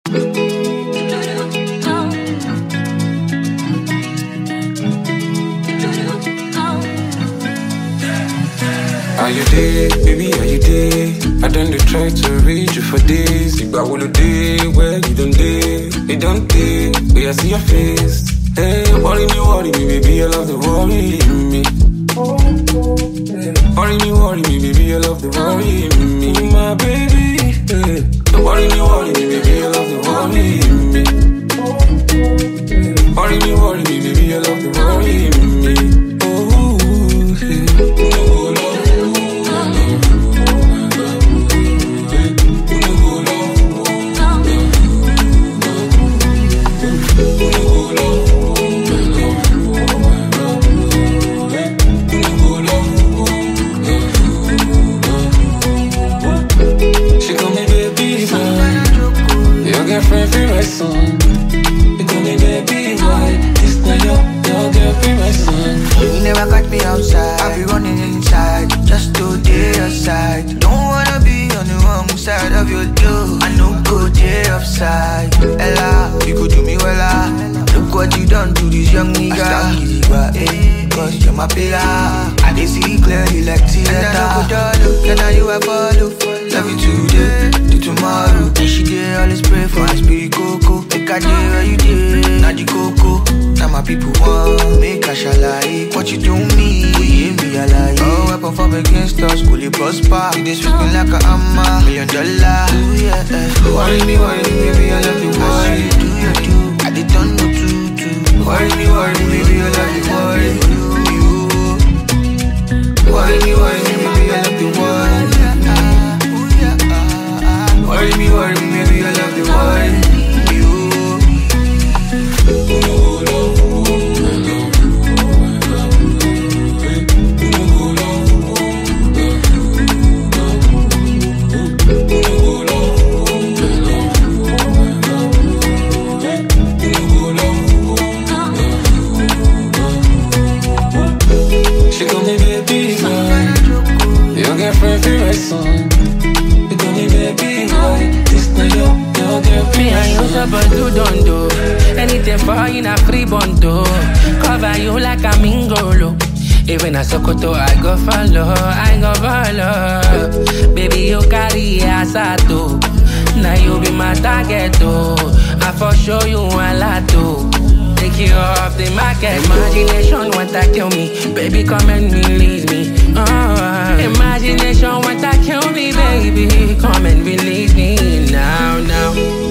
Are you there, baby, are you there? I done try to reach you for days. If I wanna day, where you don't dare. You don't dare, where I see your face. Hey, worry me, baby, I love the worry me. Worry me, baby, I love the worry me. My baby, hey. Worry me, baby, I love the worry me. Worry me, baby, I love the worry me. Oh, hey. Friend, free my son. You call me baby boy. This not your girl, free my son. You never catch me outside. I be running inside, just to day aside. Don't wanna be on the wrong side of your door. I know go day upside. Ella, you could do me well. Look what you done to this young nigga. Cause you're my pillar. I can see clearly like theater. And I know look, and now you I follow. Love you today, to tomorrow. And she did always pray for my spirit cocoa. Make a day where you did, not the cocoa. Now my people want, make a shalai. What you do me, we hear me a lie. Oh, weapon from against us, cool it prosper. You just me like a hammer, $1 million. Ooh, yeah, worry me, baby, I love you, worry. Do you do, I did don't know to. Worry me, baby, I love you, worry. Worry me, baby, I love you, worry. Worry me, baby, I love the worry. She call me baby boy. Your girlfriend feel my son. You call me baby boy. This not your girl. Me and you supposed to don't do anything for you in a free bundle. Cover you like a mingolo. Even a Sokoto, I go follow. Baby, you carry asato. Now you be my target, oh. I for sure you a lot, oh. Take you off the market. Imagination want to kill me. Baby, come and release me. Imagination want to kill me, baby. Come and release me now.